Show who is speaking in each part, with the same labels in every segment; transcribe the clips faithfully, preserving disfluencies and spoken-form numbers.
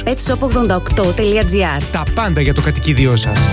Speaker 1: petshop ογδόντα οκτώ τελεία τζι άρ.
Speaker 2: Τα πάντα για το κατοικίδιό σας.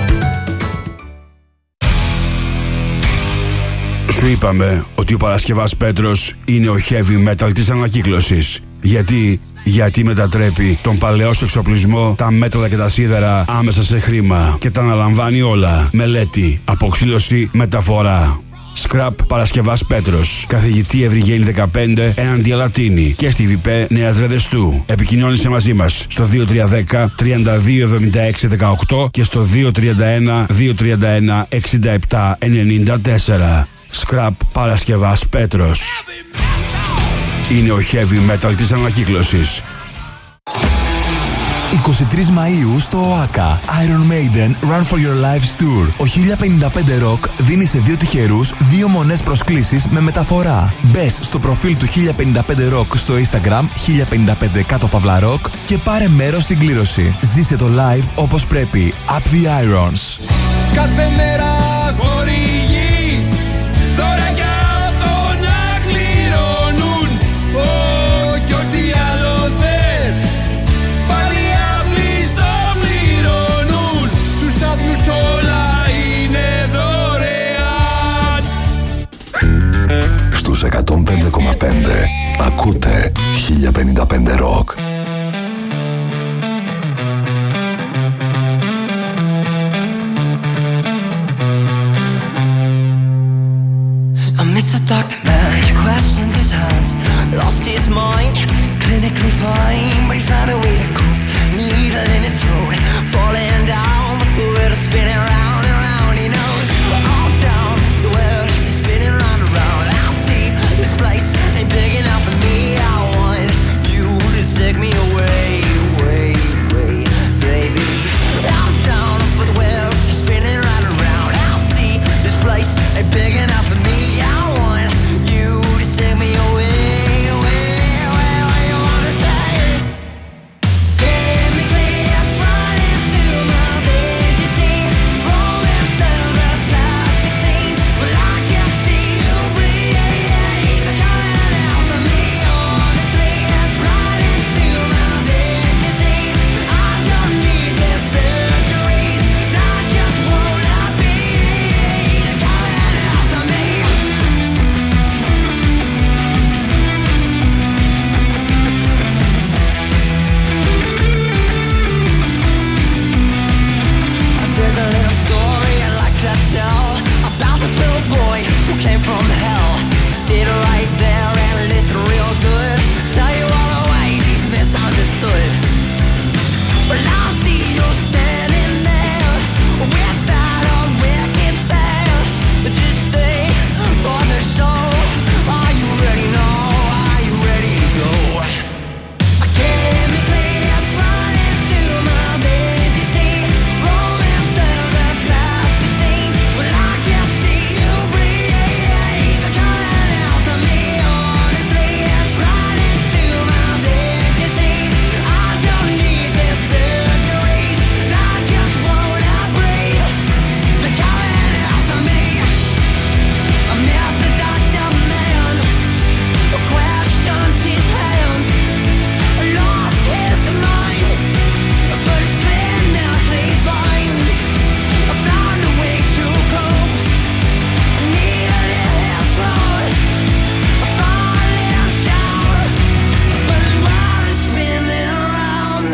Speaker 3: Σου είπαμε ότι ο Παρασκευάς Πέτρος είναι ο heavy metal της ανακύκλωσης. Γιατί, γιατί μετατρέπει τον παλαιό σου εξοπλισμό, τα μέταλλα και τα σίδερα άμεσα σε χρήμα και τα αναλαμβάνει όλα. Μελέτη, αποξήλωση, μεταφορά. Scrap Παρασκευάς Πέτρος. Καθηγητή Ευρυγένη δεκαπέντε έναντι Αλατίνη και στη ΒΙΠΕ Νέας Ρεδεστού. Επικοινώνησε μαζί μας στο δύο τρία ένα μηδέν τρία δύο εβδομήντα έξι δεκαοκτώ και στο δύο τρία ένα δύο τρία ένα εξήντα επτά ενενήντα τέσσερα. Scrap Παρασκευάς Πέτρος. Είναι ο heavy metal της ανακύκλωσης.
Speaker 4: είκοσι τρεις Μαΐου στο ΟΑΚΑ Iron Maiden Run for Your Lives Tour. Ο χίλια πενήντα πέντε Rock δίνει σε δύο τυχερούς δύο μονές προσκλήσεις με μεταφορά. Μπες στο προφίλ του χίλια πενήντα πέντε Rock στο Instagram χίλια πενήντα πέντε κάτω παύλα Rock και πάρε μέρος στην κλήρωση. Ζήσε το live όπως πρέπει. Up the Irons.
Speaker 5: Κάθε μέρα χορηγεί δώρα για αυτό να κληρώνουν. Ω, κι ό,τι άλλο θες πάλι απλοί στο πληρώνουν. Στους άδειους όλα είναι δωρεάν.
Speaker 6: Στους εκατόν πέντε κόμμα πέντε ακούτε χίλια πενήντα πέντε Rock.
Speaker 7: It's a doctor man, he questions his hands, lost his mind, clinically fine, but he found a way to cope, needle in his throat, falling down, but the world is spinning round and round, he knows, all down, the world is spinning round and round, I see, this place ain't big enough for me, I want you to take me away, away, away, baby, all down, but the world is spinning round and round, I see, this place ain't big enough for me, I want you to take me away, away, away, away, you wanna say it? Chemically, it's running through my veins, you see, rolling through the plastic stains, well, I can't see you breathe, they're coming out of me, honestly, it's running through my veins, you see, I don't need the surgeries, I just wanna be, they're coming out of me. There's a little story I'd like to tell about this little boy who came from hell. Sit right there and listen real good. Tell you all the ways he's misunderstood. Well, I see you standing there with that old wicked stare. Just stay for the show. Are you ready now? Are you ready to go? Chemically, it's running through my veins, you see, rolling through the plastic stains. Well, I can't see you breathe, they're coming out of me, honestly, it's running through my veins, you see, I don't need the surgeries, I just wanna breathe, they're coming out of me. I met the doctor man, questioned his hands, lost his mind, but it's clinically fine. I found a way to cope, needed his throat, falling down, but his world is spinning around.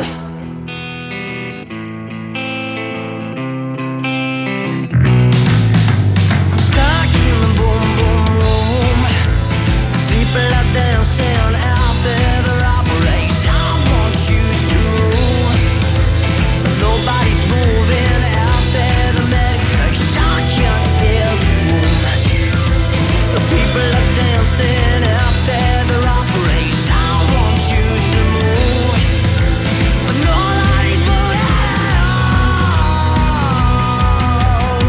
Speaker 7: I'm stuck in the boom boom room. People are dancing after their operation. I want you to move, but nobody's moving after the medication. I can't hear the room. The people are dancing after their operation. I want you to move, but nobody's moving at all.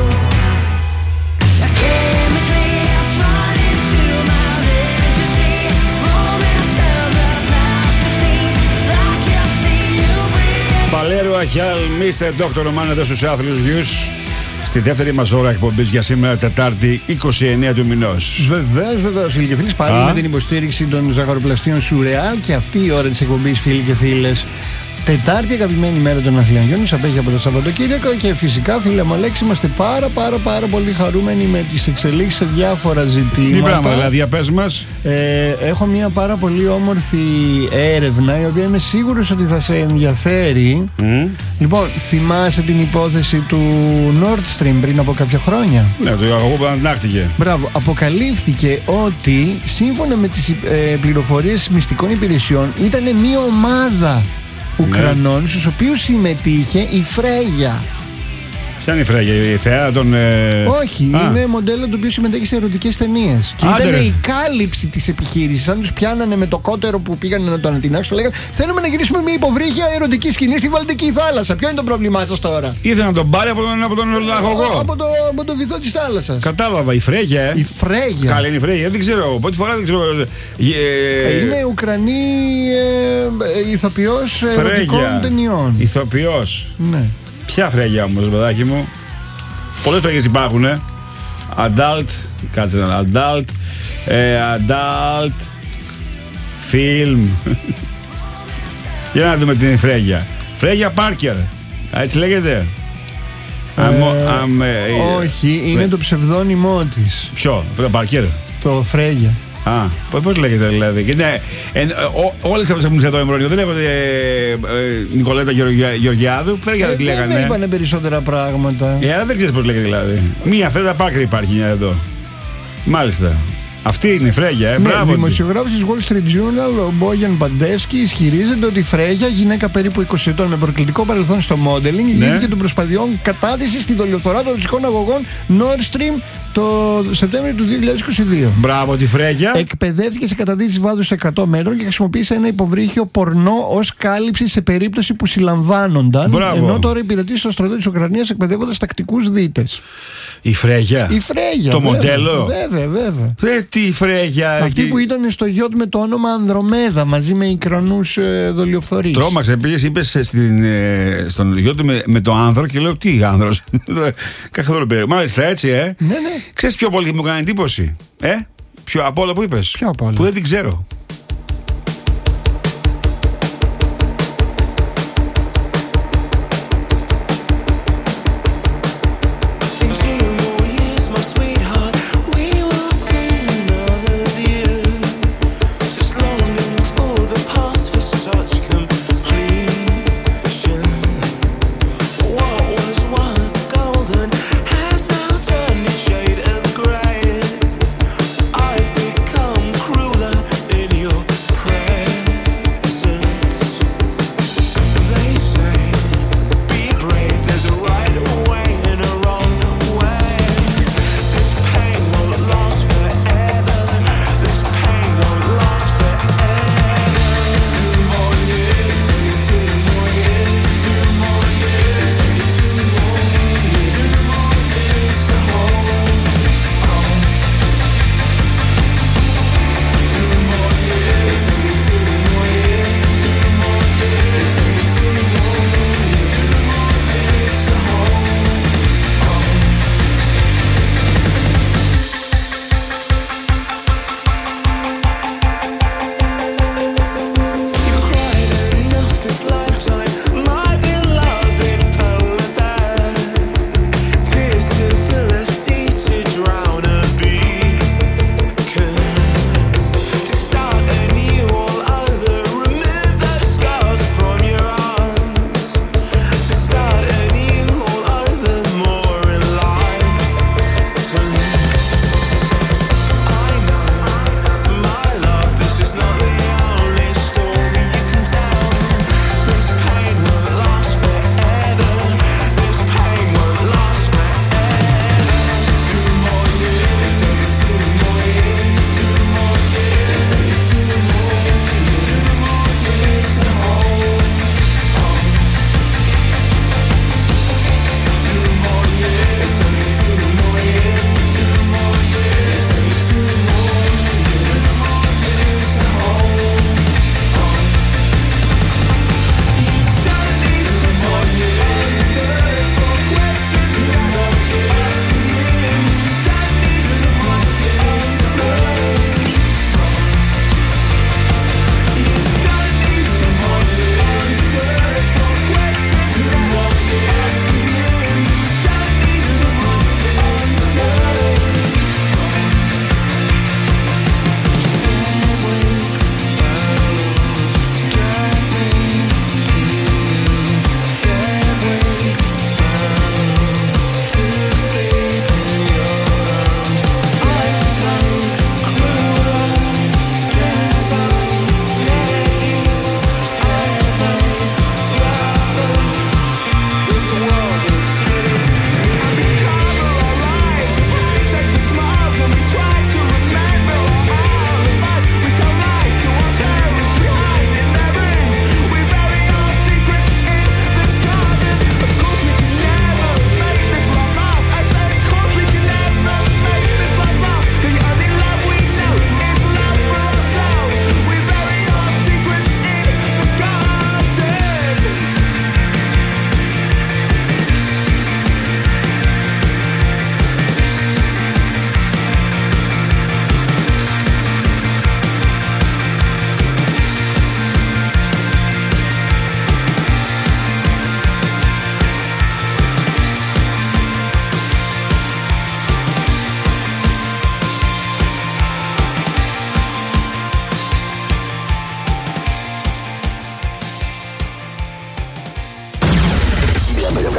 Speaker 7: Chemically, it's running through my veins, you see, rolling through the plastic stains. I can't see you breathe.
Speaker 3: Παλέρο Αχιάλ, μίστερ Doctor Roman εδώ στους Άθλιους Γιους. Στη δεύτερη μας ώρα εκπομπής για σήμερα, Τετάρτη είκοσι εννέα του μηνός.
Speaker 8: Βεβαίως, βεβαίως, φίλοι και φίλες. Πάλι
Speaker 3: Α.
Speaker 8: με την υποστήριξη των ζαχαροπλαστείων Σουρεά και αυτή η ώρα της εκπομπής, φίλοι και φίλες, Τετάρτη, αγαπημένη μέρα των Αθλιανιών, απέχει από το Σαββατοκύριακο και φυσικά, φίλε μου Αλέξη, είμαστε πάρα πάρα πάρα πολύ χαρούμενοι με τις εξελίξεις σε διάφορα ζητήματα.
Speaker 3: Τι πράγμα, δηλαδή, για πες μας.
Speaker 8: Ε, έχω μια πάρα πολύ όμορφη έρευνα, η οποία είμαι σίγουρος ότι θα σε ενδιαφέρει. Mm. Λοιπόν, θυμάσαι την υπόθεση του Nord Stream πριν από κάποια χρόνια?
Speaker 3: Ναι, το αγωγό που ανακτήθηκε.
Speaker 8: Μπράβο, αποκαλύφθηκε ότι σύμφωνα με τις ε, πληροφορίες μυστικών υπηρεσιών ήταν μια ομάδα Ουκρανών, ναι, στους οποίους συμμετείχε η Φρέγια.
Speaker 3: Ποια είναι η Φρέγια, η θεά των... Ε...
Speaker 8: Όχι, Α. είναι μοντέλο το οποίο συμμετέχει σε ερωτικές ταινίες. Και Άντε ήταν ρε. η κάλυψη της επιχείρησης. Αν τους πιάνανε με το κότερο που πήγανε να το ανατινάξουν, λέγανε θέλουμε να γυρίσουμε μια υποβρύχια ερωτική σκηνή στη Βαλτική θάλασσα. Ποιο είναι το πρόβλημά σας τώρα?
Speaker 3: Ήθελε να τον πάρει από τον, από τον αγωγό.
Speaker 8: Από, το, από το βυθό της θάλασσας.
Speaker 3: Κατάλαβα, η Φρέγια, ε.
Speaker 8: Η Φρέγια.
Speaker 3: Καλή είναι η Φρέγια, δεν ξέρω. Πρώτη φορά δεν ξέρω.
Speaker 8: Ε, είναι Ουκρανή ε, ηθοποιός ερωτικών ταινιών.
Speaker 3: Ηθοποιός.
Speaker 8: Ναι.
Speaker 3: Ποια Φρέγια όμως, παιδάκι μου? Πολλές Φρέγιες υπάρχουν, ε. Adult, κάτσε ένα adult, ε, adult, film. Για να δούμε την Φρέγια. Φρέγια Πάρκερ, έτσι λέγεται.
Speaker 8: Ε, I'm, I'm, ε, όχι, είναι ε, το ψευδόνυμό της.
Speaker 3: Ποιο, Φρέγια Πάρκερ?
Speaker 8: Το Φρέγια.
Speaker 3: Α, πώς λέγεται δηλαδή? Και ναι, ε, ε, όλες αυτές που είναι εδώ εμπρόνιο δεν λέγονται ε, ε, Νικολέτα Γεωργιά, Γεωργιάδου, Φρέγια δεν τη λέγανε.
Speaker 8: Δεν είπανε περισσότερα πράγματα.
Speaker 3: Ε, αλλά δεν ξέρεις πώς λέγεται δηλαδή. Μία Φρέγια Πάρκερ υπάρχει μια εδώ. Μάλιστα. Αυτή είναι η Φρέγια, ε,
Speaker 8: ναι,
Speaker 3: μπράβο.
Speaker 8: Ο δημοσιογράφος της Wall Street Journal, ο Μπόγιαν Παντεύσκι, ισχυρίζεται ότι η Φρέγια, γυναίκα περίπου είκοσι ετών με προκλητικό παρελθόν στο modeling, ναι, ηγήθηκε των προσπαθειών κατάδυσης στη δολιοφθορά των ρωσικών αγωγών Nord Stream το Σεπτέμβριο του δύο χιλιάδες είκοσι δύο.
Speaker 3: Μπράβο τη Φρέγια.
Speaker 8: Εκπαιδεύτηκε σε καταδύσεις βάθους εκατό μέτρων και χρησιμοποίησε ένα υποβρύχιο πορνό ως κάλυψη σε περίπτωση που συλλαμβάνονταν. Μπράβο. Ενώ τώρα υπηρετεί στο στρατό της Ουκρανίας εκπαιδεύοντας τακτικούς δίτες.
Speaker 3: Η Φρέγια.
Speaker 8: Η Φρέγια.
Speaker 3: Το
Speaker 8: βέβαια,
Speaker 3: μοντέλο.
Speaker 8: Βέβαια, βέβαια.
Speaker 3: Ρε, τι Φρέγια.
Speaker 8: Αυτή που ήταν στο γιότ με το όνομα Ανδρομέδα μαζί με Ικρανούς ε, δολιοφθορείς.
Speaker 3: Τρόμαξε, πήγες, είπες στην, ε, στον γιότ με, με το άνδρο και λέω τι άνδρος. Καθόλου περίπου. Μάλιστα έτσι, ε.
Speaker 8: Ναι, ναι.
Speaker 3: Ξέρεις ποιο πολύ μου κάνει εντύπωση, ε. Ποιο από όλα που είπες?
Speaker 8: Ποιο από όλα?
Speaker 3: Που δεν την ξέρω.
Speaker 9: I've become crueler in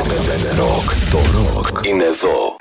Speaker 6: πέντε Rock. Το rock είναι εδώ.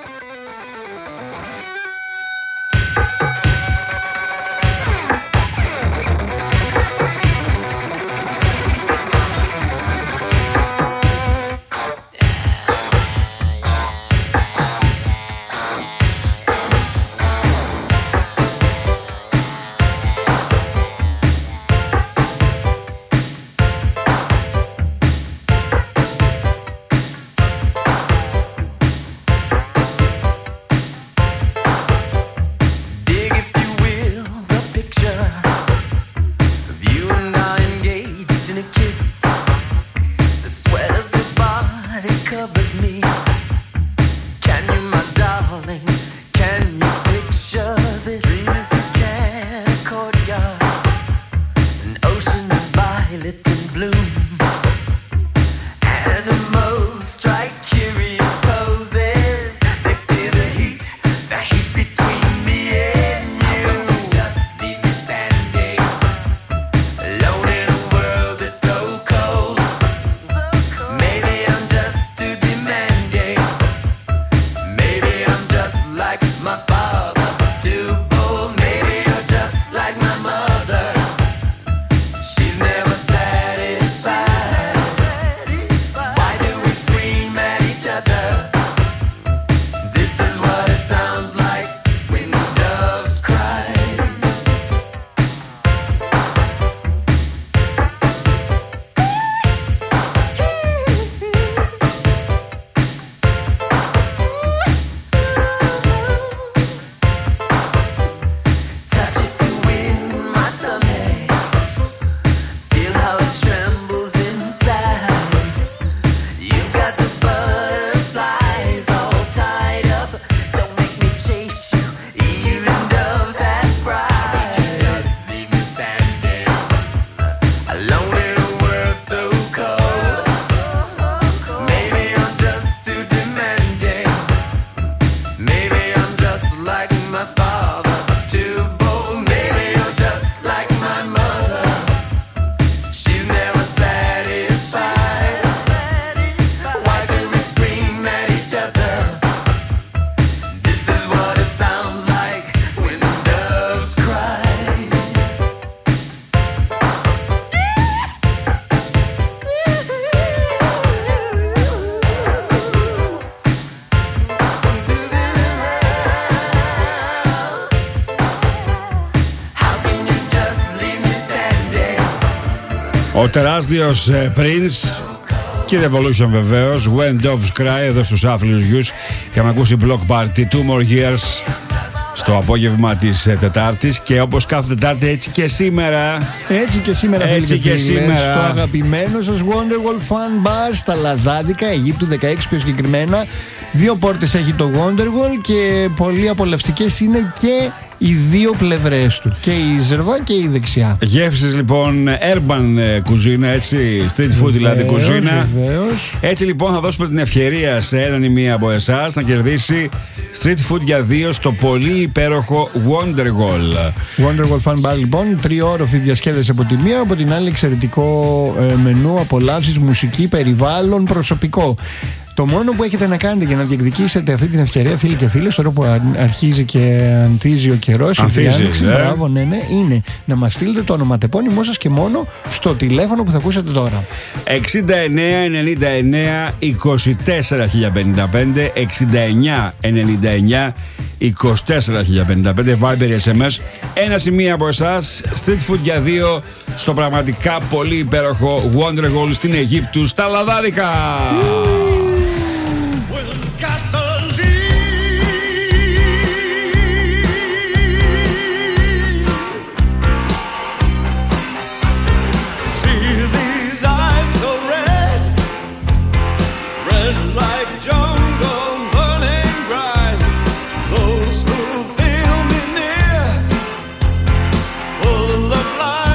Speaker 3: Ο τεράστιος ε, Prince και Revolution βεβαίως. When Doves Cry εδώ στους Άφλιους Γιους. Είχαμε ακούσει Block Party Two More Years στο απόγευμα της ε, Τετάρτης. Και όπως κάθε Τετάρτη έτσι και σήμερα.
Speaker 8: Έτσι και σήμερα,
Speaker 3: έτσι
Speaker 8: φίλοι και,
Speaker 3: και
Speaker 8: φίλες,
Speaker 3: σήμερα.
Speaker 8: στο αγαπημένο σας Wonderwall Fun Bar στα Λαδάδικα, Αιγύπτου δεκαέξι πιο συγκεκριμένα. Δύο πόρτες έχει το Wonderwall και πολύ απολαυστικές είναι και οι δύο πλευρές του, και η ζερβά και η δεξιά.
Speaker 3: Γεύσεις λοιπόν urban κουζίνα, έτσι, street food βεβαίως, δηλαδή κουζίνα.
Speaker 8: Βεβαίως.
Speaker 3: Έτσι λοιπόν θα δώσουμε την ευκαιρία σε έναν ή μία από εσάς να κερδίσει street food για δύο στο πολύ υπέροχο Wonderwall.
Speaker 8: Wonderwall Fun Bar λοιπόν, τριώροφη διασκέδαση από τη μία, από την άλλη εξαιρετικό ε, μενού, απολαύσεις, μουσική, περιβάλλον, προσωπικό. Το μόνο που έχετε να κάνετε για να διεκδικήσετε αυτή την ευκαιρία, φίλοι και φίλες, τώρα που αρχίζει και ανθίζει ο καιρός, η διάνοιξη,
Speaker 3: ε.
Speaker 8: μπράβο, ναι, ναι, είναι να μας στείλετε το ονοματεπώνυμό σας και μόνο στο τηλέφωνο που θα ακούσετε τώρα.
Speaker 3: εξήντα εννέα ενενήντα εννέα είκοσι τέσσερα χίλια πενήντα πέντε, εξήντα εννέα ενενήντα εννέα είκοσι τέσσερα χίλια πενήντα πέντε, Viber ες εμ ες. Ένα σημείο από εσάς, street food για δύο στο πραγματικά πολύ υπέροχο Wonderwall στην Αιγύπτου, στα Λαδάδικα.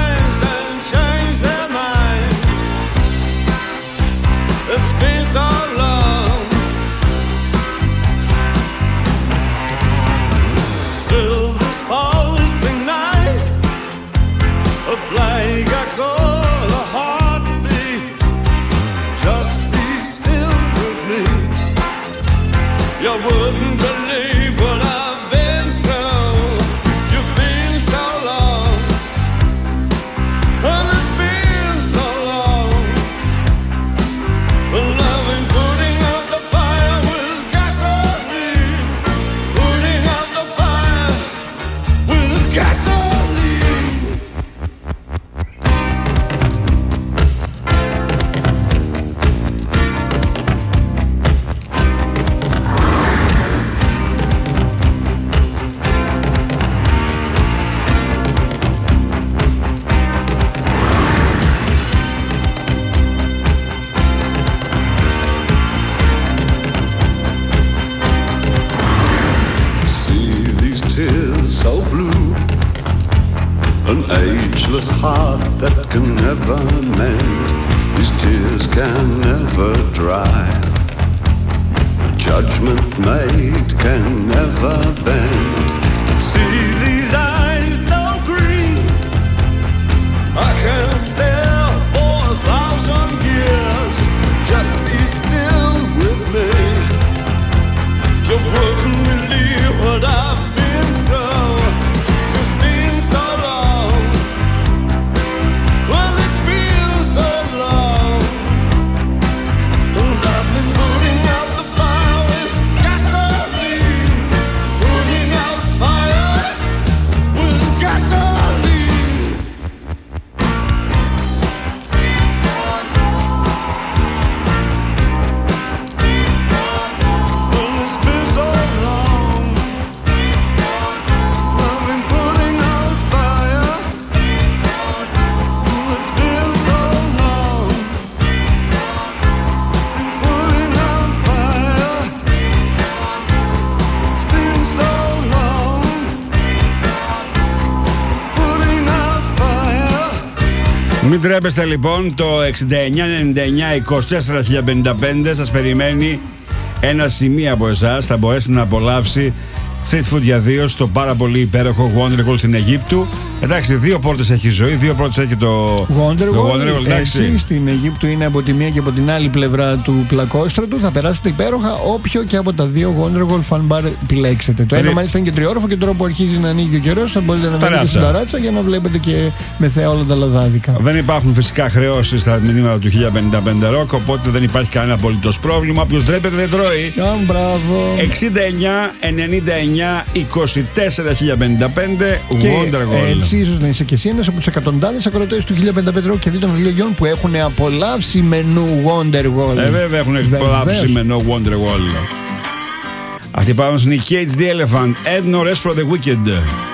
Speaker 5: It's been so You wouldn't believe what I've been through. You've been so long, and it's been so long. Loving putting out the fire with gasoline, putting out the fire with gasoline. See these tears so blue, an ageless heart that can never mend. These tears can never dry. A judgment made can never bend. See these eyes so green, I can stare for a thousand years. Just be still with me. You wouldn't believe what I've been through. It's been so long. Well, it's been so long. And I've been putting out the fire with gasoline. Putting out fire with gasoline. Well, it's been so long. I've been putting out fire. Well, it's been so long. Putting out fire. It's been so long. Putting out fire.
Speaker 3: Μην τρέπεστε λοιπόν, το εξήντα εννιά ενενήντα εννιά είκοσι τέσσερα χίλια πενήντα πέντε σας περιμένει ένα σημείο από εσάς. Θα μπορέσει να απολαύσει street food για δύο στο πάρα πολύ υπέροχο Wonderwall στην Αιγύπτου. Εντάξει, δύο πόρτες έχει η ζωή, δύο πόρτες έχει το
Speaker 8: Wonderwall,
Speaker 3: εντάξει.
Speaker 8: έτσι στην Αιγύπτου είναι από τη μία και από την άλλη πλευρά του πλακόστρωτου. Θα περάσετε υπέροχα όποιο και από τα δύο Wonderwall Fun Bar επιλέξετε. Το ένα
Speaker 3: Περί-
Speaker 8: μάλιστα είναι και τριόροφο και τώρα που αρχίζει να ανοίγει ο καιρός θα μπορείτε να βγείτε στην ταράτσα για να βλέπετε και με θέα όλα τα λαδάδικα.
Speaker 3: Δεν υπάρχουν φυσικά χρεώσεις στα μηνύματα του χίλια πενήντα πέντε Rock, οπότε δεν υπάρχει κανένα απολύτως πρόβλημα. Όποιος ντρέπεται δεν τρώει.
Speaker 8: Α, μπράβο.
Speaker 3: εξήντα εννιά ενενήντα εννιά είκοσι τέσσερα χίλια πενήντα πέντε
Speaker 8: Και
Speaker 3: Wonderwall.
Speaker 8: έτσι ίσως να είσαι και εσύ ένας από τους εκατοντάδες ακροατές του χίλια πενήντα πέντε Rock και δι των βιβλίων που έχουν απολαύσει μενού Wonderwall.
Speaker 3: Ε, βέβαια έχουν απολαύσει με No Wonderwall. Αυτή πάμε στην Cage the Elephant. And no rest for the wicked.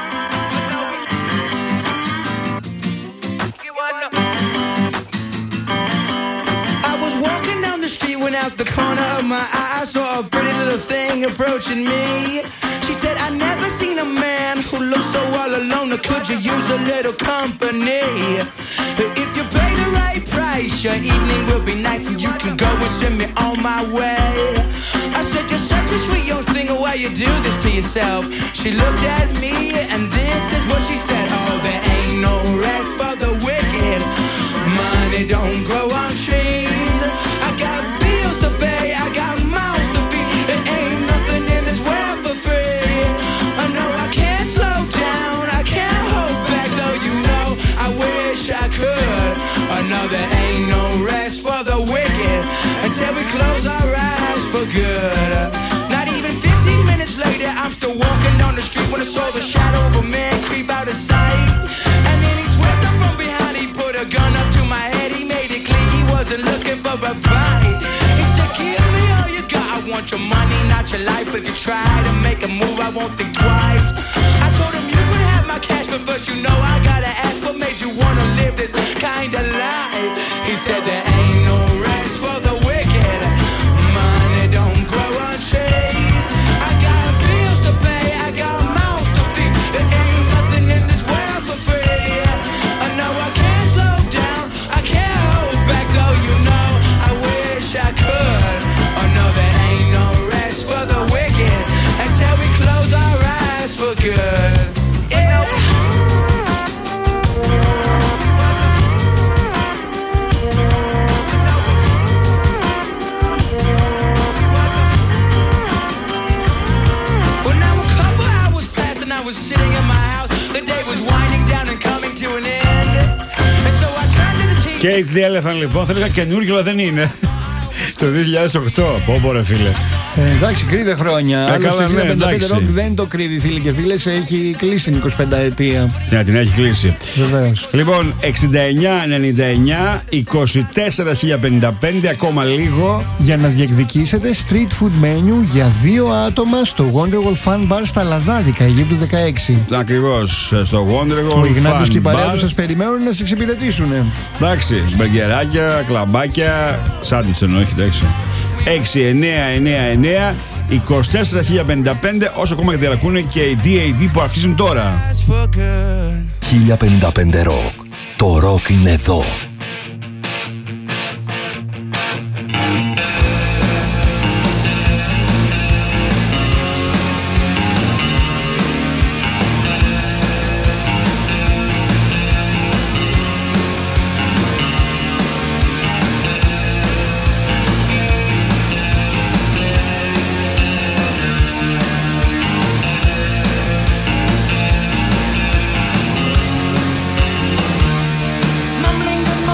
Speaker 9: I was walking down the street when out the corner of my eye I saw a pretty little thing approaching me. She said, I never seen a man who looks so all alone. Or could you use a little company? If you pay the right price, your evening will be nice and you can go and send me on my way. I said, you're such a sweet young thing, why you do this to yourself? She looked at me and this is what she said. Oh, there ain't no rest for the wicked. Money don't grow on trees. I got bills to pay, I got mouths to feed. There ain't nothing in this world for free. I know I can't slow down, I can't hold back, though you know I wish I could. I know there ain't no rest for the wicked until we close our eyes for good. Not even fifteen minutes later, I'm still walking on the street when I saw the shadow of a man creep out of sight. And then he swept up from behind, he put a gun up to my head, he made it clear he wasn't looking for a fight. He said, give me all you got, I want your money, not your life. But if you try to make a move, I won't think twice. I told him you could have my cash, but first you know I gotta ask, what made you wanna live this kind of life? He said there ain't no rest for the wicked. Money don't grow on trees. I got bills to pay, I got mouths to feed. There ain't nothing in this world for free. I know I can't slow down, I can't hold back, though you know I wish I could. I know there ain't no rest for the wicked until we close our eyes for good. Yeah.
Speaker 3: Cage the Elephant λοιπόν, θα έλεγα καινούργιο, αλλά δεν είναι. Το δύο χιλιάδες οκτώ. Πω πω ρε φίλε.
Speaker 8: Ε, εντάξει, κρύβε χρόνια.
Speaker 3: Ε,
Speaker 8: Άλλωστε
Speaker 3: καλά,
Speaker 8: το
Speaker 3: ναι,
Speaker 8: χίλια πεντακόσια
Speaker 3: εντάξει.
Speaker 8: Rock δεν το κρύβει, φίλοι και φίλες. Έχει κλείσει την εικοσιπενταετία.
Speaker 3: Ναι, την έχει κλείσει.
Speaker 8: Βεβαίως.
Speaker 3: Λοιπόν, εξήντα εννιά ενενήντα εννιά, είκοσι τέσσερα χίλια πενήντα πέντε, ακόμα λίγο.
Speaker 8: Για να διεκδικήσετε street food menu για δύο άτομα στο Wonderwall Fun Bar στα Λαδάδικα, Αιγύπτου δεκαέξι.
Speaker 3: Ακριβώς, στο Wonderwall
Speaker 8: Ο Ιγνάτιος
Speaker 3: Fun
Speaker 8: και η παρέα
Speaker 3: Bar.
Speaker 8: του σας περιμένουν να σας εξυπηρετήσουν.
Speaker 3: Εντάξει, μπεργκεράκια, κλαμπάκια, σάντουιτς εννοώ, όχι εντάξει. έξι εννιά εννιά εννιά, είκοσι τέσσερα χίλια πενήντα πέντε, όσο ακόμα διαρκούν και οι ντι έι ντι που αρχίζουν τώρα.
Speaker 9: That's for good.
Speaker 6: χίλια πενήντα πέντε Rock. Το ροκ είναι εδώ.
Speaker 9: Mumbling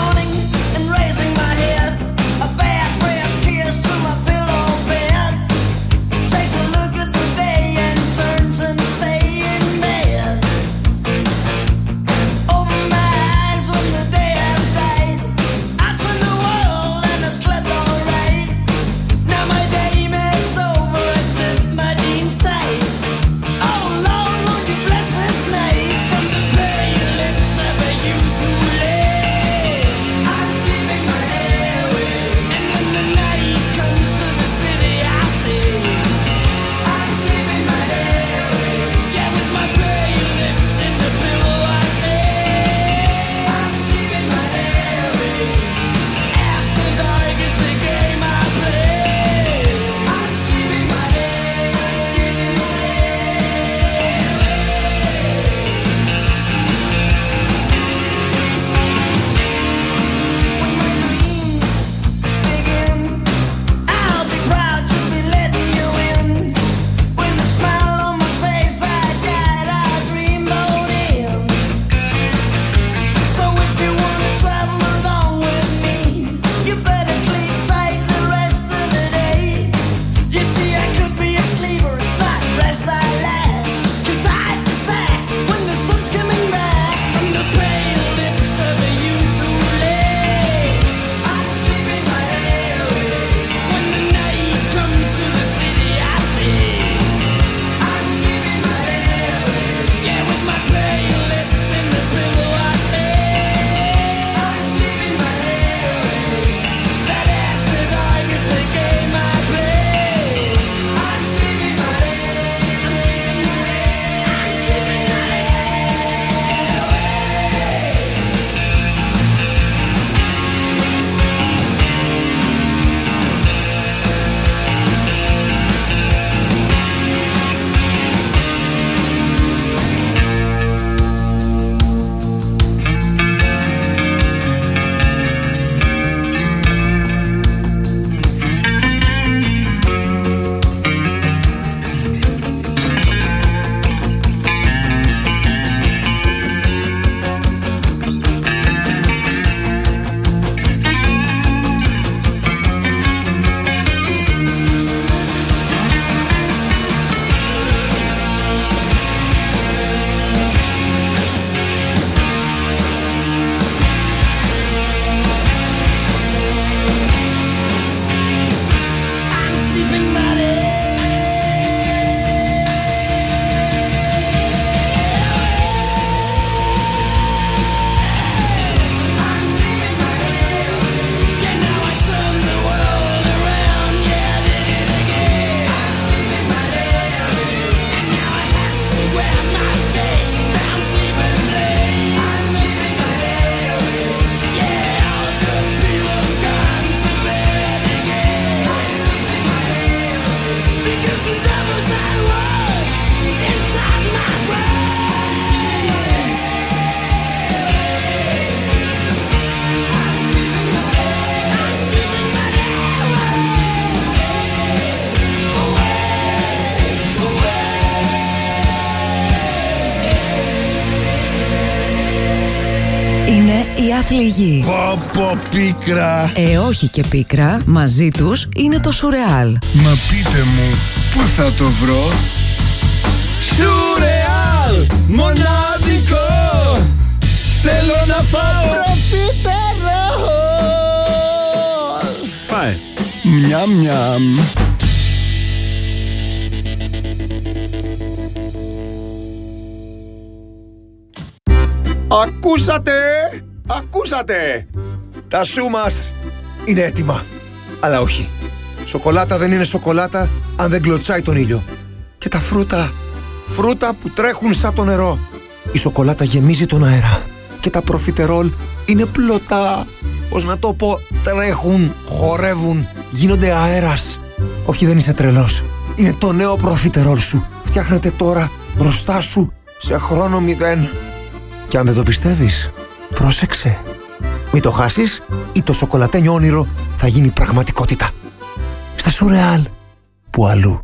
Speaker 1: άθλη γη.
Speaker 10: Πω πω πίκρα.
Speaker 1: Ε, όχι και πίκρα, μαζί τους είναι το Σουρεάλ.
Speaker 10: Μα πείτε μου, πού θα το βρω?
Speaker 5: Σουρεάλ, μοναδικό. Θέλω να φάω προφιτερόλ.
Speaker 3: Φάε.
Speaker 10: Μιαμ μιαμ.
Speaker 11: Ακούσατε! Ακούσατε! Τα σου μας είναι έτοιμα. Αλλά όχι. Σοκολάτα δεν είναι σοκολάτα αν δεν κλωτσάει τον ήλιο. Και τα φρούτα, φρούτα που τρέχουν σαν το νερό. Η σοκολάτα γεμίζει τον αέρα. Και τα προφιτερόλ είναι πλωτά. Πώς να το πω, τρέχουν, χορεύουν, γίνονται αέρας. Όχι, δεν είσαι τρελός. Είναι το νέο προφιτερόλ σου. Φτιάχνεται τώρα μπροστά σου σε χρόνο μηδέν. Και αν δεν το πιστεύεις, πρόσεξε. Μην το χάσεις ή το σοκολατένιο όνειρο θα γίνει πραγματικότητα. Στα Σουρεάλ, που αλλού.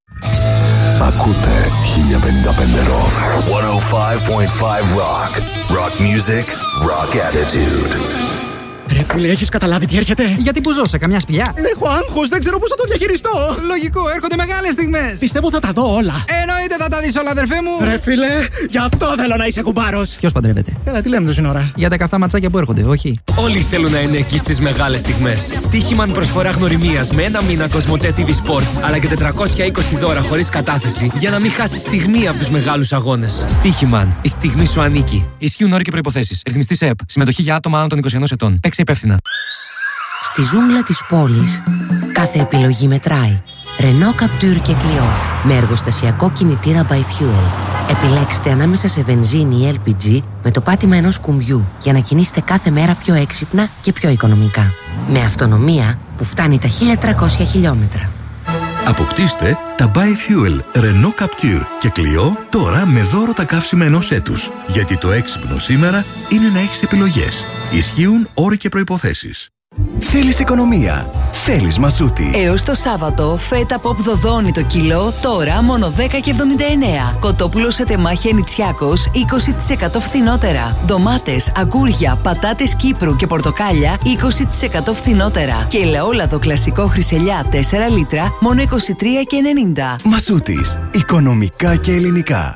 Speaker 6: Ακούτε χίλια πενήντα πέντε Rock. εκατόν πέντε κόμμα πέντε Rock. Rock music, rock attitude.
Speaker 12: Ρε φίλε, έχεις καταλάβει τι έρχεται?
Speaker 13: Γιατί που ζω σε καμιά σπηλιά?
Speaker 12: Έχω άγχος, δεν ξέρω πώς θα το διαχειριστώ.
Speaker 13: Λογικό, έρχονται μεγάλες στιγμές.
Speaker 12: Πιστεύω θα τα δω όλα.
Speaker 13: Εννοείται θα τα δεις όλα, αδερφέ μου.
Speaker 12: Ρε φίλε, γι' αυτό θέλω να είσαι κουμπάρος.
Speaker 13: Ποιος παντρεύεται?
Speaker 12: Έλα, τι λέμε τόση ώρα?
Speaker 13: Για τα καυτά ματσάκια που έρχονται, όχι.
Speaker 2: Όλοι θέλουν να είναι εκεί στις μεγάλες στιγμές. Στοίχημαν προσφορά γνωριμίας με ένα μήνα Κοσμοτέ τι βι Sports, αλλά και τετρακόσια είκοσι δώρα χωρίς κατάθεση για να μην χάσεις στιγμή από τους μεγάλους αγώνες. Στοίχημαν. Η στιγμή σου ανήκει. Ισχύουν όροι και προϋποθέσεις. Ρυθμιστής ΕΕΠ. Συμμετοχή για άτομα άνω των είκοσι ενός ετών. Παίξε υπεύθυνα.
Speaker 1: Στη ζούγκλα της πόλης, κάθε επιλογή μετράει. Renault Captur και Clio, με εργοστασιακό κινητήρα by fuel. Επιλέξτε ανάμεσα σε βενζίνη ή ελ πι τζι με το πάτημα ενός κουμπιού για να κινήσετε κάθε μέρα πιο έξυπνα και πιο οικονομικά. Με αυτονομία που φτάνει τα χίλια τριακόσια χιλιόμετρα.
Speaker 14: Αποκτήστε τα Bi-Fuel Renault Captur και Clio τώρα με δώρο τα καύσιμα ενός έτους. Γιατί το έξυπνο σήμερα είναι να έχεις επιλογές. Ισχύουν όροι και προϋποθέσεις.
Speaker 4: Θέλεις οικονομία. Θέλεις Μασούτη.
Speaker 1: Έως το Σάββατο, φέτα pop δοδόνι το κιλό, τώρα μόνο δέκα και εβδομήντα εννέα. Κοτόπουλο σε τεμάχια Νητσιάκος, είκοσι τοις εκατό φθηνότερα. Ντομάτες, αγκούρια, πατάτες Κύπρου και πορτοκάλια, είκοσι τοις εκατό φθηνότερα. Και ελαιόλαδο κλασικό χρυσελιά τέσσερα λίτρα, μόνο είκοσι τρία και ενενήντα.
Speaker 4: Μασούτης. Οικονομικά και ελληνικά.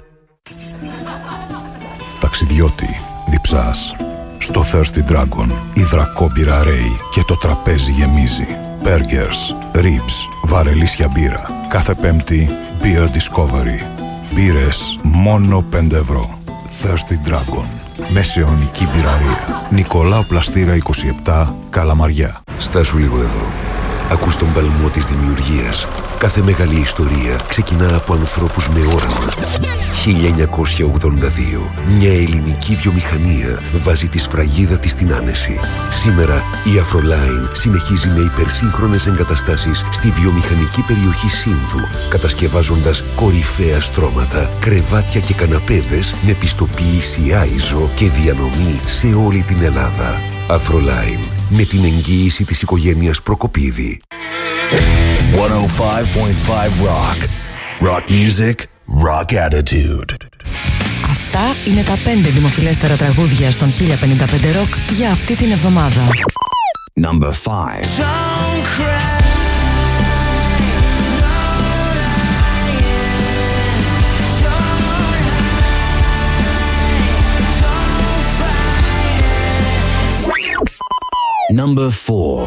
Speaker 15: Ταξιδιώτη, διψάς. Στο Thirsty Dragon, υδρακόμπυρα ρέει και το τραπέζι γεμίζει. Burgers, ribs, βαρελίσια μπύρα. Κάθε Πέμπτη, Beer Discovery. Μπύρες μόνο πέντε ευρώ. Thirsty Dragon. Μεσαιωνική μπυραρία. Νικολάου Πλαστήρα είκοσι επτά, Καλαμαριά.
Speaker 6: Στάσου λίγο εδώ. Ακούς τον παλμό της δημιουργίας. Κάθε μεγάλη ιστορία ξεκινά από ανθρώπους με όραμα. χίλια εννιακόσια ογδόντα δύο. Μια ελληνική βιομηχανία βάζει τη σφραγίδα της στην άνεση. Σήμερα η Afroline συνεχίζει με υπερσύγχρονες εγκαταστάσεις στη βιομηχανική περιοχή Σύνδου, κατασκευάζοντας κορυφαία στρώματα, κρεβάτια και καναπέδες με πιστοποίηση άιζο και διανομή σε όλη την Ελλάδα. Afroline, με την εγγύηση της οικογένειας Προκοπίδη.
Speaker 14: εκατόν πέντε κόμμα πέντε Rock. Rock music, rock attitude.
Speaker 1: Αυτά είναι τα πέντε δημοφιλέστερα τραγούδια στον χίλια πενήντα πέντε Rock για αυτή την εβδομάδα.
Speaker 14: Number five. Number four.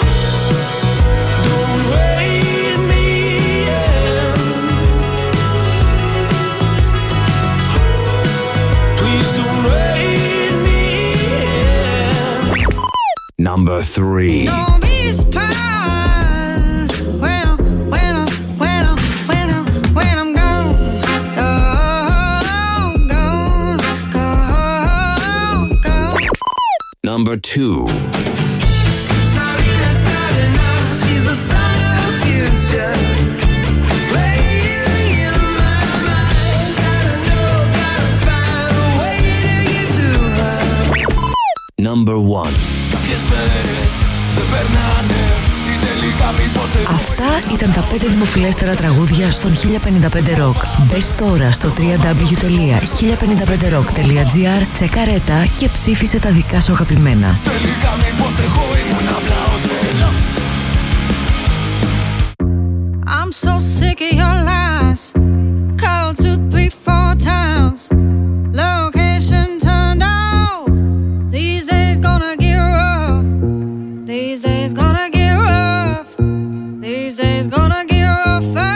Speaker 14: Number three.
Speaker 7: Don't be surprised when I, when I, when I, when I, when I'm gone, gone, gone, gone, gone.
Speaker 14: Number two.
Speaker 7: Sarina, Sarina, she's the sign of the future. Playing in my mind, gotta know, gotta find a way to get to her.
Speaker 14: Number one.
Speaker 10: Κάποιες μέρες δεν περνάνε ή τελικά μην
Speaker 16: Αυτά ήταν τα πέντε δημοφιλέστερα τραγούδια στον χίλια πενήντα πέντε Rock. Μπες τώρα στο double-u double-u double-u τελεία χίλια πενήντα πέντε rock τελεία τζι άρ, τσεκαρέτα και ψήφισε τα δικά σου αγαπημένα.
Speaker 7: Τελικά μήπως εγώ ήμουν απλά ο τρελός.
Speaker 17: I'm so sick of your lies. Call two, three, four times. Location turned off. These days gonna get rough. These days gonna get rough. These days gonna get rough. Oh.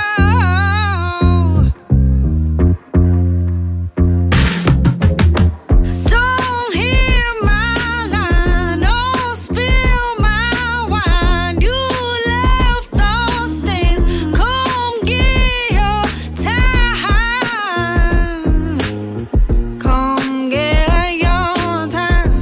Speaker 17: Don't hear my line or spill my wine. You left those stains. Come get your time. Come get your time.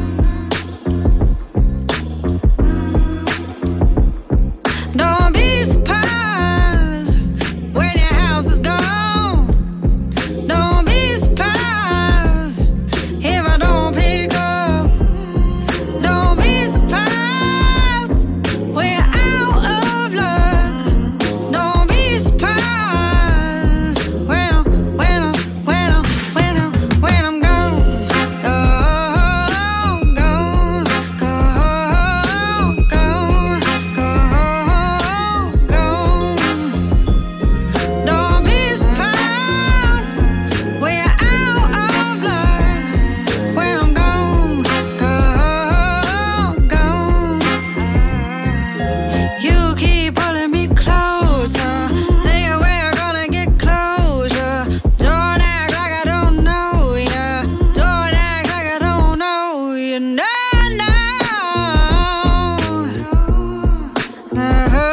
Speaker 17: Don't be surprised when your house is gone. Don't be surprised if I don't pick up. Don't be surprised we're out of luck. Don't be surprised when I'm, when I'm, when I'm, when I'm, when I'm gone. Gone, gone, gone, gone, gone, gone. Don't be surprised we're out of luck when I'm gone, gone, gone. You keep pulling me closer, thinking we're gonna get closure. Don't act like I don't know ya. Don't act like I don't know you. No, no. No.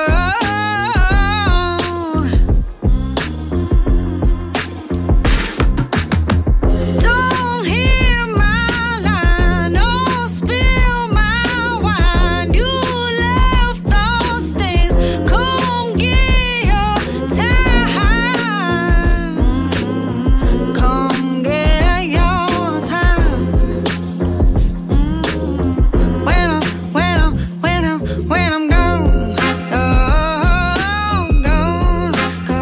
Speaker 17: Don't hear my line or spill my wine. You left those stains. Come get your time. Come get your time. When I'm, when I'm, when I'm, when I'm gone. Gone,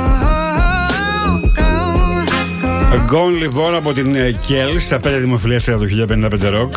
Speaker 17: gone, gone, gone.
Speaker 3: Gone λοιπόν από την Κέλ στα πέντε δημοφιλέστερα του χίλια πενήντα πέντε Rock.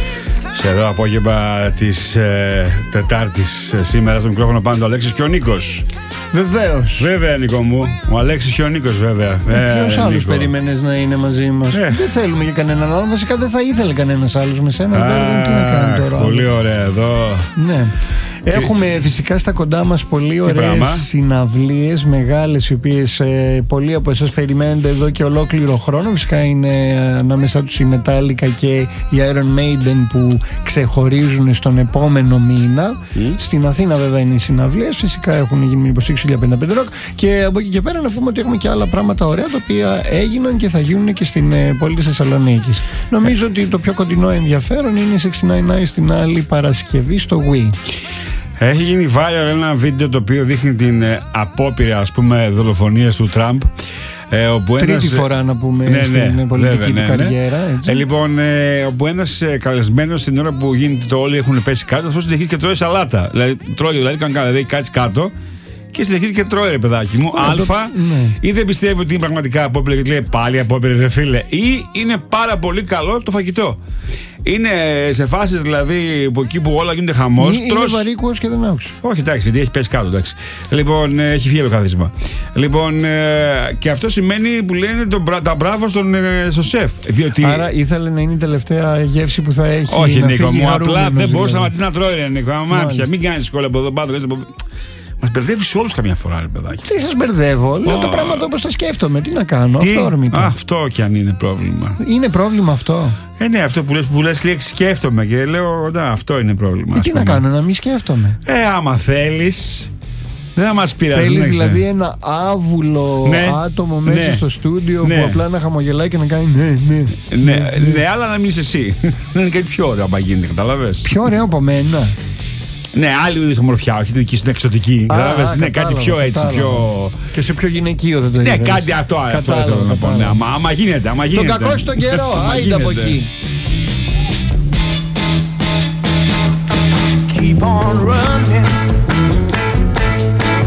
Speaker 3: Σε εδώ απόγευμα της ε, Τετάρτης ε, σήμερα στο μικρόφωνο πάντα ο Αλέξης και ο Νίκος.
Speaker 8: Βεβαίως.
Speaker 3: Βέβαια Νίκο μου, ο Αλέξης και ο Νίκος βέβαια.
Speaker 8: Ποιος άλλος περίμενες να είναι μαζί μας?
Speaker 3: Ε.
Speaker 8: Δεν θέλουμε για κανέναν άλλο. Βασικά δεν θα ήθελε κανένας άλλος με σένα. Δεν τι να κάνει τώρα.
Speaker 3: Πολύ ωραία εδώ.
Speaker 8: Ναι. Έχουμε φυσικά στα κοντά μας πολύ ωραίες
Speaker 3: πράγμα?
Speaker 8: συναυλίες μεγάλες, οι οποίες ε, πολλοί από εσάς περιμένετε εδώ και ολόκληρο χρόνο. Φυσικά είναι ανάμεσά τους η Metallica και η Iron Maiden που ξεχωρίζουν στον επόμενο μήνα. Mm. Στην Αθήνα βέβαια είναι οι συναυλίες. Φυσικά έχουν γίνει με υποστήριξη χίλια πενήντα πέντε Rock. Και από εκεί και πέρα να πούμε ότι έχουμε και άλλα πράγματα ωραία τα οποία έγιναν και θα γίνουν και στην ε, πόλη της Θεσσαλονίκης. Νομίζω ότι το πιο κοντινό ενδιαφέρον είναι η εξήντα εννιά στην άλλη Παρασκευή στο Wii.
Speaker 3: Έχει γίνει viral ένα βίντεο το οποίο δείχνει την ε, απόπειρα ας πούμε δολοφονίας του Τραμπ. Ε, όπου
Speaker 8: Τρίτη
Speaker 3: ένας,
Speaker 8: φορά να πούμε
Speaker 3: ναι,
Speaker 8: στην
Speaker 3: ναι,
Speaker 8: πολιτική
Speaker 3: βέβαια,
Speaker 8: του
Speaker 3: ναι, ναι.
Speaker 8: καριέρα. Έτσι.
Speaker 3: Ε, λοιπόν, ε, όπου ένας ε, καλεσμένος την ώρα που γίνεται το όλοι έχουν πέσει κάτω, αυτός συνεχίζει και τρώει σαλάτα. Δηλαδή, τρώει, δηλαδή, καν, δηλαδή κάτσει κάτω και συνεχίζει και τρώει, ρε παιδάκι μου.
Speaker 8: Ναι,
Speaker 3: Αλφα,
Speaker 8: το, ναι.
Speaker 3: ή δεν πιστεύει ότι είναι πραγματικά απόπειρα γιατί λέει πάλι απόπειρα, ρε φίλε, ή είναι πάρα πολύ καλό το φαγητό. Είναι σε φάσεις δηλαδή που εκεί που όλα γίνονται χαμός.
Speaker 8: Είναι τρως... βαρύκουος και δεν άκουσε.
Speaker 3: Όχι, εντάξει, γιατί έχει πέσει κάτω. Εντάξει. Λοιπόν, ε, έχει φύγει το καθίσμα. Λοιπόν, ε, και αυτό σημαίνει που λένε τον, τα μπράβο στον, ε, στο σεφ. Διότι...
Speaker 8: Άρα ήθελε να είναι η τελευταία γεύση που θα έχει.
Speaker 3: Όχι,
Speaker 8: να
Speaker 3: Νίκο μου, απλά δεν μπορούσε να
Speaker 8: δηλαδή.
Speaker 3: ματήσει να τρώει, ρε Νίκο. Αμάπια, μην κάνει σχόλια από εδώ πάνω. Μας μπερδεύεις όλους καμιά φορά, ρε παιδάκι.
Speaker 8: Τι σας μπερδεύω, λέω oh. τα πράγματα όπως τα σκέφτομαι. Τι να κάνω,
Speaker 3: τι?
Speaker 8: αυθόρμητα.
Speaker 3: Αυτό κι αν είναι πρόβλημα.
Speaker 8: Είναι πρόβλημα αυτό.
Speaker 3: Ε, ναι, αυτό που λες, που λες λέξη σκέφτομαι και λέω, να, αυτό είναι πρόβλημα.
Speaker 8: Ε, τι να κάνω, να μην σκέφτομαι.
Speaker 3: Ε, άμα θέλεις. Δεν θα μας πειράζει.
Speaker 8: Θέλεις δηλαδή ένα άβουλο
Speaker 3: ναι,
Speaker 8: άτομο μέσα
Speaker 3: ναι,
Speaker 8: στο στούντιο
Speaker 3: ναι,
Speaker 8: που απλά να χαμογελάει και να κάνει ναι, ναι.
Speaker 3: Ναι, ναι, ναι, ναι αλλά να μην είσαι εσύ. Δεν είναι κάτι πιο ωραίο αν γίνεται, καταλαβες.
Speaker 8: Πιο ωραίο από μένα.
Speaker 3: Ναι, άλλη είδους ομορφιά, όχι δική σου είναι εξωτική. Κατάλαβες, ναι, κάτι πιο έτσι,
Speaker 8: κατάλαβα.
Speaker 3: πιο.
Speaker 8: Και σε πιο γυναικείο δεν το
Speaker 3: είδες.
Speaker 8: είδες.
Speaker 3: Ναι, κάτι αυτό, αυτό θέλω να πω. Ναι, άμα, άμα γίνεται, άμα γίνεται.
Speaker 8: Το κακό στον καιρό, άιντε από εκεί.
Speaker 7: Keep on running.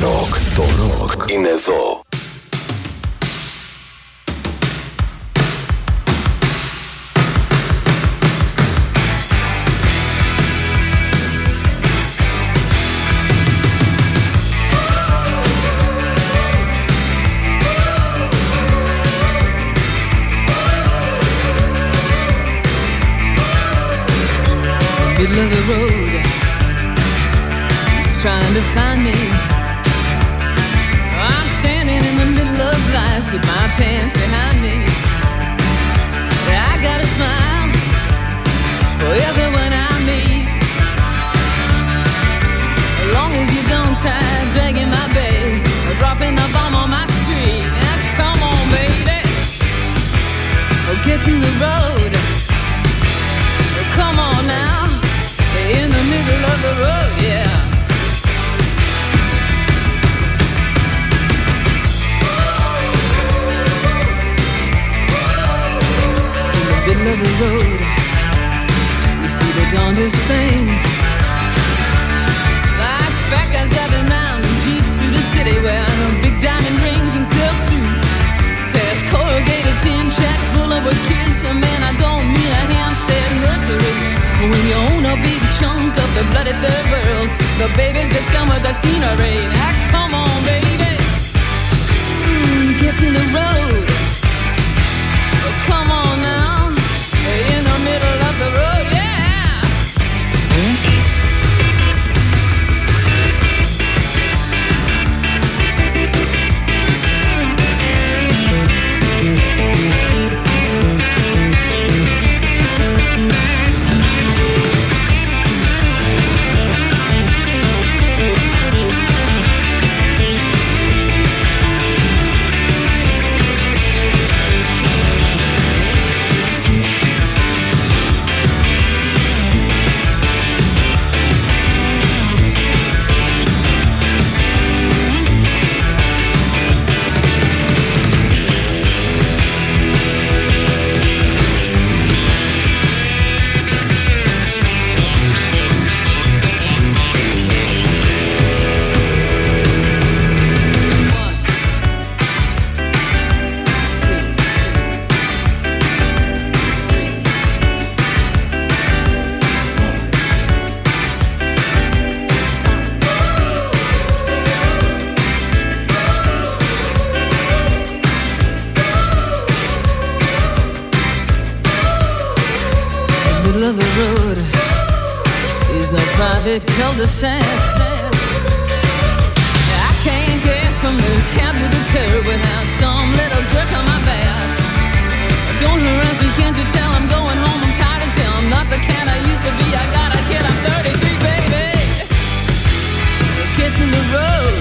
Speaker 6: Ροκ. Το ροκ είναι εδώ.
Speaker 18: Middle of the road, he's trying to find me. I'm standing in the middle of life with my pants behind me. I got a smile for everyone I meet, as long as you don't try dragging my bag or dropping the bomb on my street. Now, come on, baby, oh, get in the road. Oh, come on now. In the middle of the road, yeah. In the middle of the road, you see the darndest things, like fat guys driving round in jeeps through the city wearing big diamond rings and silk suits, past corrugated tin shacks full of a kids. So man, I don't mean a Hampstead nursery. When you own a big chunk of the bloody third world, the babies just come with the scenery. Now come on, baby, mm, get in the road. Oh, come on now, in the middle of the road, yeah. Mm-hmm. Cul-de-sac. I can't get from the cab to the curb without some little jerk on my back. Don't harass me, can't you tell I'm going home? I'm tired as hell. I'm not the cat I used to be. I got a kid, I'm thirty-three, baby. Get in the road.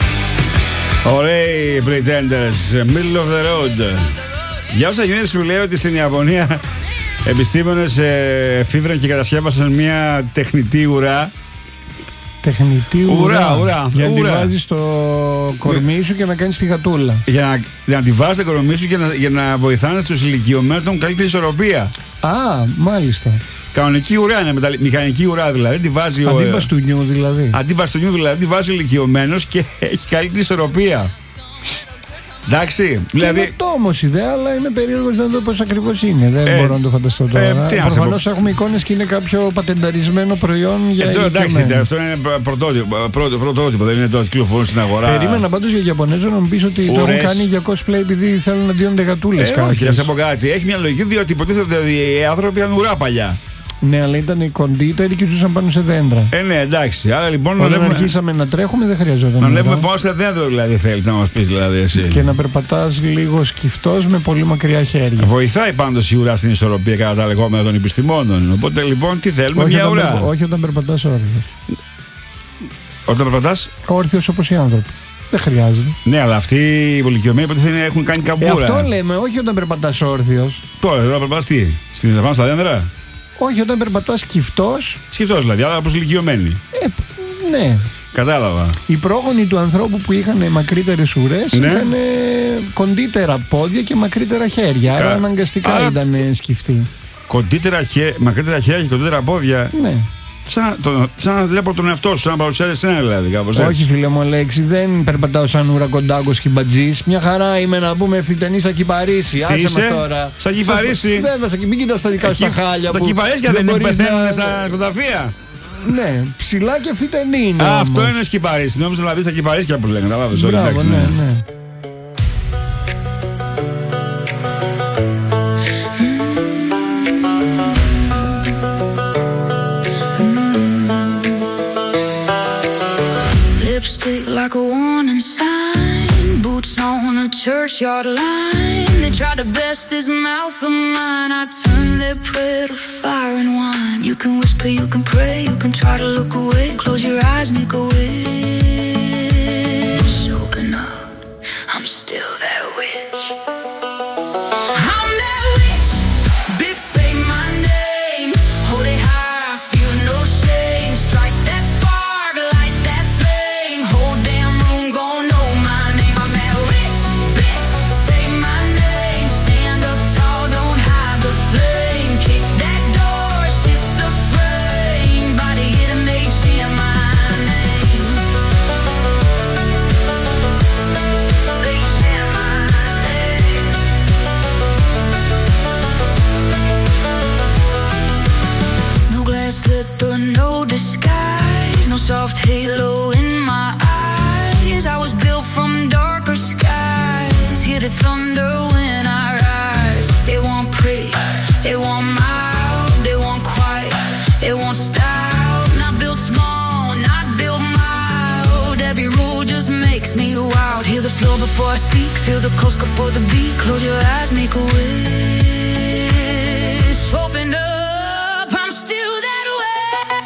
Speaker 3: Ωραίοι Pretenders, Middle of the Road. Για όσα γίνεται που λέει ότι στην Ιαπωνία επιστήμονες εφήβραν και κατασκεύασαν μια τεχνητή ουρά.
Speaker 8: Τεχνητή ουρά,
Speaker 3: ουρά, ουρά
Speaker 8: για να τη
Speaker 3: ουρά.
Speaker 8: βάζεις στο κορμί σου και να κάνεις τη γατούλα.
Speaker 3: Για να, για να τη βάζεις στο κορμί σου και να, για να βοηθάνε στους ηλικιωμένους να έχουν καλύτερη ισορροπία.
Speaker 8: Α, μάλιστα.
Speaker 3: Κανονική ουρά είναι, μετα... μηχανική ουρά δηλαδή. Τη βάζει
Speaker 8: Αντί
Speaker 3: ο...
Speaker 8: μπαστούνιου δηλαδή.
Speaker 3: Αντί μπαστούνιου δηλαδή, τη βάζει ο ηλικιωμένος και έχει καλύτερη ισορροπία. Εντάξει, δηλαδή.
Speaker 8: Είναι το όμως ιδέα, αλλά είμαι περίεργος να δω πώς ακριβώς είναι. Δεν
Speaker 3: Ε,
Speaker 8: μπορώ να το φανταστώ τώρα.
Speaker 3: ε,
Speaker 8: Προφανώς έχουμε εικόνες και είναι κάποιο πατενταρισμένο προϊόν για
Speaker 3: Ε, τώρα, εντάξει,
Speaker 8: ηλικιωμένους.
Speaker 3: αυτό είναι πρωτότυπο, πρώτο, πρωτότυπο, δεν είναι το ότι κυκλοφορούν στην αγορά.
Speaker 8: Περίμενα πάντως για Ιαπωνέζο να μου πεις ότι το
Speaker 3: Ουρές.
Speaker 8: έχουν κάνει για cosplay επειδή θέλουν να δίνονται γατούλες
Speaker 3: Ε,
Speaker 8: κάποιες.
Speaker 3: όχι, να σε πω κάτι. Έχει μια λογική διότι υποτίθεται ότι οι άνθρωποι είχαν ουρά παλιά.
Speaker 8: Ναι, αλλά ήταν οι κοντίτεροι και ζούσαν πάνω σε δέντρα.
Speaker 3: Ε, ναι, εντάξει. Άρα λοιπόν.
Speaker 8: Όταν
Speaker 3: λέμε...
Speaker 8: αρχίσαμε να τρέχουμε δεν χρειαζόταν.
Speaker 3: Να βλέπουμε
Speaker 8: ουρά.
Speaker 3: πάνω σε δέντρο δηλαδή θέλεις να μας πεις δηλαδή εσύ.
Speaker 8: Και να περπατάς λίγο σκυφτός με πολύ μακριά χέρια.
Speaker 3: Βοηθάει πάντως η ουρά στην ισορροπία κατά τα λεγόμενα των επιστημόνων. Οπότε λοιπόν τι θέλουμε,
Speaker 8: όχι
Speaker 3: μια
Speaker 8: όταν
Speaker 3: ουρά.
Speaker 8: περπα- όχι όταν περπατάς όρθιος.
Speaker 3: Όταν περπατάς.
Speaker 8: Όρθιος όπως οι άνθρωποι. Δεν χρειάζεται.
Speaker 3: Ναι, αλλά αυτοί οι ηλικιωμένοι υποτίθεται έχουν κάνει
Speaker 8: Ε,
Speaker 3: καμπούρα.
Speaker 8: αυτό λέμε, όχι όταν περπατάς όρθιος.
Speaker 3: Τώρα, τώρα περπατάς τι, στην πάνω στα δέντρα.
Speaker 8: Όχι όταν περπατάς σκυφτός.
Speaker 3: Σκυφτός δηλαδή, αλλά όπως ηλικιωμένοι.
Speaker 8: Ε, ναι.
Speaker 3: Κατάλαβα.
Speaker 8: Οι πρόγονοι του ανθρώπου που είχαν μακρύτερες ουρές
Speaker 3: Ναι.
Speaker 8: είχαν κοντύτερα πόδια και μακρύτερα χέρια.
Speaker 3: Κα-
Speaker 8: Άρα αναγκαστικά
Speaker 3: άρα-
Speaker 8: ήταν σκυφτοί.
Speaker 3: Κοντύτερα χέρια, μακρύτερα χέρια και κοντύτερα πόδια.
Speaker 8: Ναι.
Speaker 3: Σαν, το, σαν να βλέπω τον εαυτό σου, σαν να παρουσιάζεσαι ένα δηλαδή, κάπως έτσι.
Speaker 8: Όχι, φίλε μου, Αλέξη, δεν περπατάω σαν ουρακοντάγκος χιμπατζής. Μια χαρά είμαι να πούμε ευθυτενή σαν κυπαρίσι. Άσε μας τώρα.
Speaker 3: Σαν κυπαρίσι.
Speaker 8: Βέβαια, σαν... μην κοιτάς τα δικά σου τα χάλια.
Speaker 3: Τα
Speaker 8: που
Speaker 3: κυπαρίσια δεν
Speaker 8: μπορείς
Speaker 3: πεθαίνουν
Speaker 8: να-
Speaker 3: στα νεκροταφεία.
Speaker 8: Ναι, ψηλά και ευθυτενή είναι.
Speaker 3: Α,
Speaker 8: όμως.
Speaker 3: αυτό είναι σκυπαρίσι. Νόμιζα δηλαδή στα κυπαρίσια που λένε. Καταλάβες.
Speaker 8: Μπράβο, ναι, ναι.
Speaker 17: Lipstick like a warning sign. Boots on a churchyard line. They try to best this mouth of mine. I turn their prayer to fire and wine. You can whisper, you can pray, you can try to look away. Close your eyes, make a wish. Open up, I'm still that witch. I'm that witch. Biff, say my name. Hold it high, I feel no shame. Strike that spark, light that flame. Whole damn room gon' know my name. I'm that witch, bitch. Say my name. Stand up tall, don't hide the flame. Kick that door, shift the frame. Body in they chant my name. They chant my name. No glass slipper, no disguise. No soft halo in my eyes. I was built from darker skies. Hear the thunder when I rise. They want pretty, they want mild, they want quiet, they want style. Not built small, not built mild. Every rule just makes me wild. Hear the flow before I speak. Feel the coast before the beat. Close your eyes, make a wish. Open up, I'm still that way.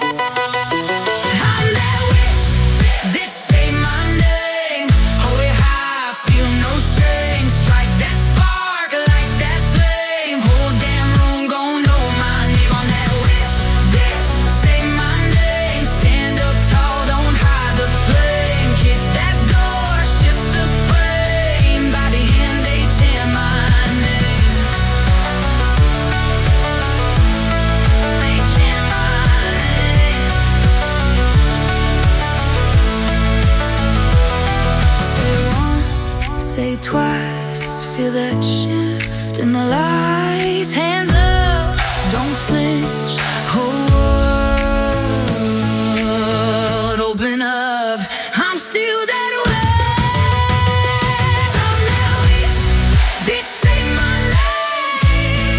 Speaker 17: I'm that witch, bitch, say my name. Hold it high, feel no shame. Strike that spark, light that flame. Whole damn room gon' know my name. I'm that witch, bitch, say my name. Stand up tall, don't hide the flame. Kick that door, shift the frame. By the end they chant my name. They chant my name. Say once, say twice. Feel that shift in the lights. Hands up, don't flinch. Whole world open up. I'm still that witch. I'm that witch. Bitch, say my name.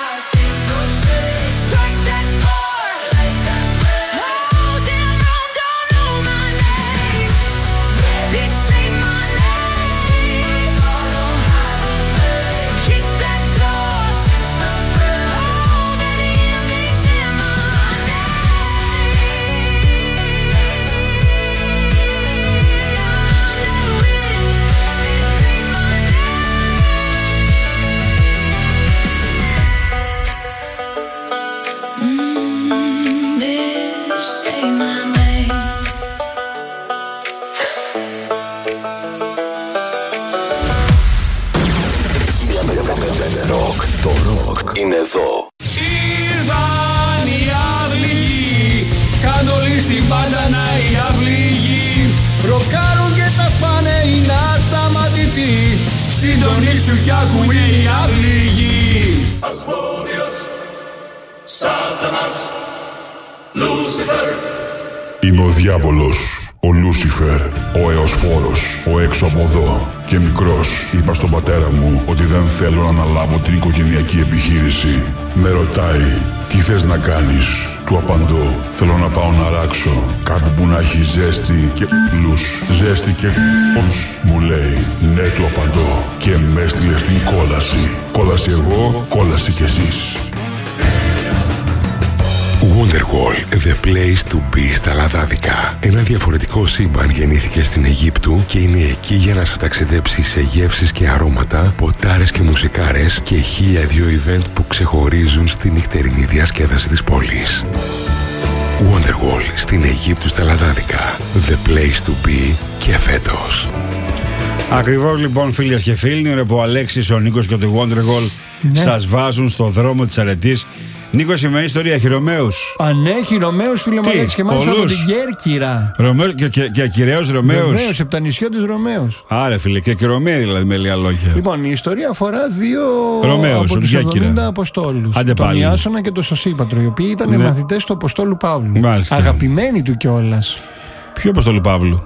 Speaker 17: Strike that spark, light that flame. Oh, damn wrong, don't know my name. Bitch, say my name. Kick that door, shift the frame. Oh, that image in my Mm, bitch, say my name.
Speaker 6: Ροκ, το ροκ είναι εδώ.
Speaker 2: Ήρθαν οι αυλίγοι, κάντολοι στην πάντανα οι αυλίγοι. Ροκάρουν και τα σπάνε είναι ασταματητοί. Συντονίσου κι άκου είναι οι αυλίγοι.
Speaker 5: Ασμόδιος, Σάτανας, Λούσιφερ.
Speaker 3: Είμαι ο διάβολος, ο Λούσιφερ, ο Εωσφόρος, ο έξω από εδώ. Και μικρός είπα στον πατέρα μου ότι δεν θέλω να αναλάβω την οικογενειακή επιχείρηση. Με ρωτάει τι θες να κάνεις. Του απαντώ θέλω να πάω να ράξω κάπου που να έχει ζέστη και λους. Ζέστη και λους μου λέει. Ναι, του απαντώ και με έστειλε στην κόλαση. Κόλαση εγώ, κόλαση κι εσείς.
Speaker 6: Wonderwall, the place to be στα Λαδάδικα. Ένα διαφορετικό σύμπαν γεννήθηκε στην Αιγύπτου και είναι εκεί για να σας ταξιδέψει σε γεύσεις και αρώματα, ποτάρες και μουσικάρες και χίλια δυο event που ξεχωρίζουν στη νυχτερινή διασκέδαση της πόλης. Wonderwall στην Αιγύπτου στα Λαδάδικα. The place to be και φέτος.
Speaker 3: Ακριβώς λοιπόν, φίλες και φίλοι, είναι που ο Αλέξης, ο Νίκος και το Wonderwall
Speaker 8: Ναι.
Speaker 3: σας βάζουν στο δρόμο της αρετής Νίκο, σημαίνει ιστορία, έχει Ρωμαίους.
Speaker 8: Α, ναι, έχει Ρωμαίους, φίλε μου,
Speaker 3: Τι,
Speaker 8: Αλέξη, και μάλιστα από
Speaker 3: πολλούς.
Speaker 8: την Κέρκυρα.
Speaker 3: Ρωμαίους και, και, και ακυραίους Ρωμαίους.
Speaker 8: Βεβαίως, από τα νησιά της Ρωμαίους.
Speaker 3: Άρα, φίλε, και Ρωμαίοι δηλαδή, με λίγα λόγια.
Speaker 8: Λοιπόν, η ιστορία αφορά δύο
Speaker 3: Ρωμαίους,
Speaker 8: από
Speaker 3: από
Speaker 8: τους
Speaker 3: την Κέρκυρα.
Speaker 8: εβδομήντα Αποστόλους.
Speaker 3: Άντε
Speaker 8: Τον
Speaker 3: πάλι.
Speaker 8: Ιάσονα και τον Σωσίπατρο, οι οποίοι ήταν
Speaker 3: Ναι.
Speaker 8: μαθητές του Αποστόλου Παύλου.
Speaker 3: Μάλιστα.
Speaker 8: Αγαπημένοι του κιόλας.
Speaker 3: Ποιο Αποστόλου Παύλου?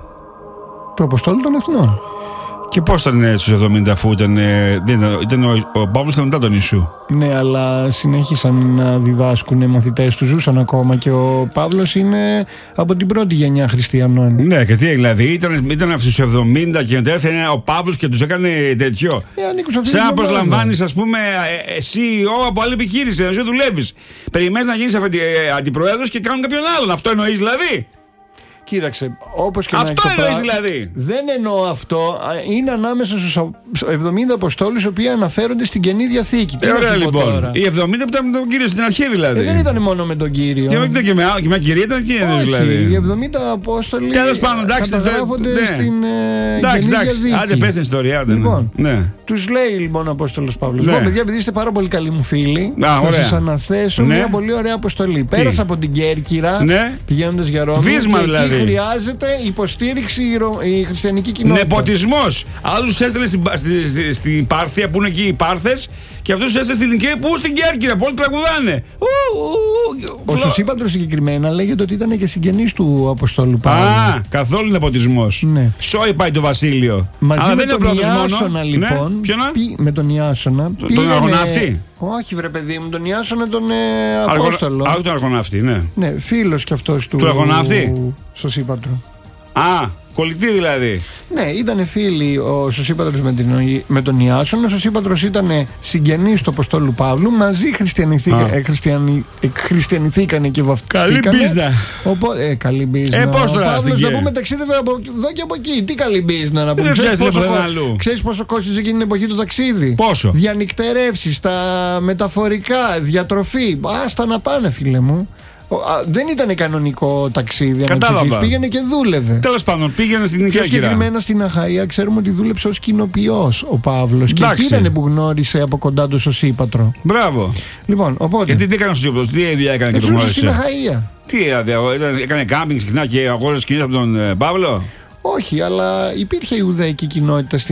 Speaker 8: Του Αποστόλου των Εθνών.
Speaker 3: Και πώς ήταν ε, στους εβδομήντα, αφού ήταν, ε, δεν ήταν, ήταν ο, ο Παύλος ήταν μετά τον Ιησού.
Speaker 8: Ναι, αλλά συνέχισαν να διδάσκουν οι μαθητές του, ζούσαν ακόμα και ο Παύλος είναι από την πρώτη γενιά χριστιανών.
Speaker 3: Ναι, και τι δηλαδή, ήταν, ήταν αυτούς τους εβδομήντα και μετά έρθει ο Παύλος και τους έκανε τέτοιο.
Speaker 8: Ε, ανήκουν σε αυτή
Speaker 3: Σαν
Speaker 8: την
Speaker 3: να
Speaker 8: ομάδα.
Speaker 3: προσλαμβάνεις, ας πούμε, ε, ε, σι ι ο από άλλη επιχείρηση, εσύ δουλεύεις. Περιμένεις να γίνεις αφεντη- ε, αντιπρόεδρος και κάνουν κάποιον άλλον. Αυτό εννοείς δηλαδή?
Speaker 8: Κοίταξε, όπως και να
Speaker 3: Αυτό
Speaker 8: έχει το
Speaker 3: εννοείς
Speaker 8: πράγμα-
Speaker 3: δηλαδή?
Speaker 8: Δεν εννοώ αυτό. Α, Είναι ανάμεσα στους α- εβδομήντα Αποστόλους οι οποίοι αναφέρονται στην Καινή Διαθήκη. Τι
Speaker 3: Ε,
Speaker 8: να
Speaker 3: ωραία
Speaker 8: σου πω
Speaker 3: λοιπόν.
Speaker 8: τώρα.
Speaker 3: Οι εβδομήντα που ήταν με τον κύριο στην αρχή δηλαδή.
Speaker 8: Ε, δεν ήταν μόνο με τον Κύριο.
Speaker 3: Και, με- και, με, και με κυρία ήταν και
Speaker 8: Όχι,
Speaker 3: δηλαδή.
Speaker 8: οι εβδομήντα Απόστολοι
Speaker 3: Τέλος πάντων, εντάξει,
Speaker 8: καταγράφονται
Speaker 3: ναι.
Speaker 8: στην ε,
Speaker 3: Εντάξει,
Speaker 8: Καινή
Speaker 3: εντάξει.
Speaker 8: Διαθήκη.
Speaker 3: Άντε, πες την ιστορία. άντε, ναι.
Speaker 8: Λοιπόν,
Speaker 3: Ναι.
Speaker 8: τους λέει λοιπόν ο Απόστολος Παύλος.
Speaker 3: Ναι.
Speaker 8: Λοιπόν, παιδιά, επειδή είστε πάρα πολύ καλοί μου φίλοι,
Speaker 3: Α,
Speaker 8: θα
Speaker 3: ωραία.
Speaker 8: σας αναθέσω
Speaker 3: Ναι.
Speaker 8: μια πολύ ωραία αποστολή. Πέρασα από την Κέρκυρα,
Speaker 3: Ναι.
Speaker 8: πηγαίνοντας για Ρώμη.
Speaker 3: Βίσμα,
Speaker 8: και
Speaker 3: δηλαδή.
Speaker 8: εκεί χρειάζεται υποστήριξη η, Ρο- η χριστιανική κοινότητα.
Speaker 3: Νεποτισμός. Άλλους έστελνε στην, Πα- στη, στη, στην Πάρθια που είναι εκεί οι Πάρθες και αυτούς έστελνε στην Κέρκυρα που στην Κέρκυρα που όλοι τραγουδάνε. Ου, ου, ου,
Speaker 8: Ο Σωσίπαντρος συγκεκριμένα λέγεται ότι ήταν και συγγενής του Αποστόλου Παύλου.
Speaker 3: Α, καθόλου νεποτισμός.
Speaker 8: Ναι.
Speaker 3: Σόι πάει το βασίλειο.
Speaker 8: Μαζί
Speaker 3: Αλλά
Speaker 8: με
Speaker 3: δεν είναι ο
Speaker 8: τον
Speaker 3: πρώτος μόνο.
Speaker 8: Ιάσονα λοιπόν.
Speaker 3: Ναι. Ποιον να?
Speaker 8: πη- με τον Ιάσονα.
Speaker 3: τον
Speaker 8: πήγαινε-
Speaker 3: αργοναύτη?
Speaker 8: Όχι, βρε παιδί μου, τον Ιάσονα τον ε,
Speaker 3: Αργο-
Speaker 8: Απόστολο.
Speaker 3: Α, τον αργοναύτη, ναι.
Speaker 8: Ναι, φίλος κι αυτός του.
Speaker 3: Του αργοναύτη?
Speaker 8: Σωσίπατρου.
Speaker 3: Α, κολλητή δηλαδή.
Speaker 8: Ναι, ήταν φίλοι ο Σωσίπατρος με, την, με τον Ιάσονα. Ο Σωσίπατρος ήταν συγγενής του Αποστόλου Παύλου. Μαζί χριστιανηθήκα,
Speaker 3: Α.
Speaker 8: ε, χριστιανι, ε, χριστιανηθήκανε και βαφτιστήκανε.
Speaker 3: Καλή μπίζνα.
Speaker 8: Οπότε, ε, καλή μπίζνα.
Speaker 3: Ε, πώς τώρα
Speaker 8: Ο Παύλος,
Speaker 3: έφυγε?
Speaker 8: να πούμε, ταξίδευε από εδώ και από εκεί. Τι καλή μπίζνα να πούμε.
Speaker 3: Δεν
Speaker 8: Ξέρεις
Speaker 3: ξέρεις
Speaker 8: πόσο,
Speaker 3: τίποτα
Speaker 8: κο-
Speaker 3: αλλού.
Speaker 8: ξέρεις πόσο κόστιζε εκείνη την εποχή το ταξίδι?
Speaker 3: Πόσο?
Speaker 8: Διανυκτερεύσεις, τα μεταφορικά, διατροφή. Άστα να πάνε, φίλε μου. Ο- α, δεν ήταν κανονικό ταξίδι.
Speaker 3: Κατάλαβα.
Speaker 8: αναψυχής. Πήγαινε και δούλευε.
Speaker 3: Τέλος πάντων, πήγαινε στην
Speaker 8: Πιο
Speaker 3: Κέρκυρα.
Speaker 8: συγκεκριμένα στην Αχαΐα ξέρουμε ότι δούλεψε ως κοινοποιός ο Παύλος. Και
Speaker 3: Εντάξει.
Speaker 8: εκεί ήταν που γνώρισε από κοντά του Σωσίπατρο.
Speaker 3: Μπράβο.
Speaker 8: Λοιπόν, οπότε.
Speaker 3: Γιατί τι έκανε ο Σωσίπατρος, τι δουλειά έκανε και το
Speaker 8: Ζούσε στην
Speaker 3: γνώρισε?
Speaker 8: Αχαΐα.
Speaker 3: Τι δηλαδή, ήταν- έκανε κάμπινγκ συχνά και αγόρασε σκηνές από τον ε, Παύλο.
Speaker 8: Όχι, αλλά υπήρχε Ιουδαϊκή κοινότητα στην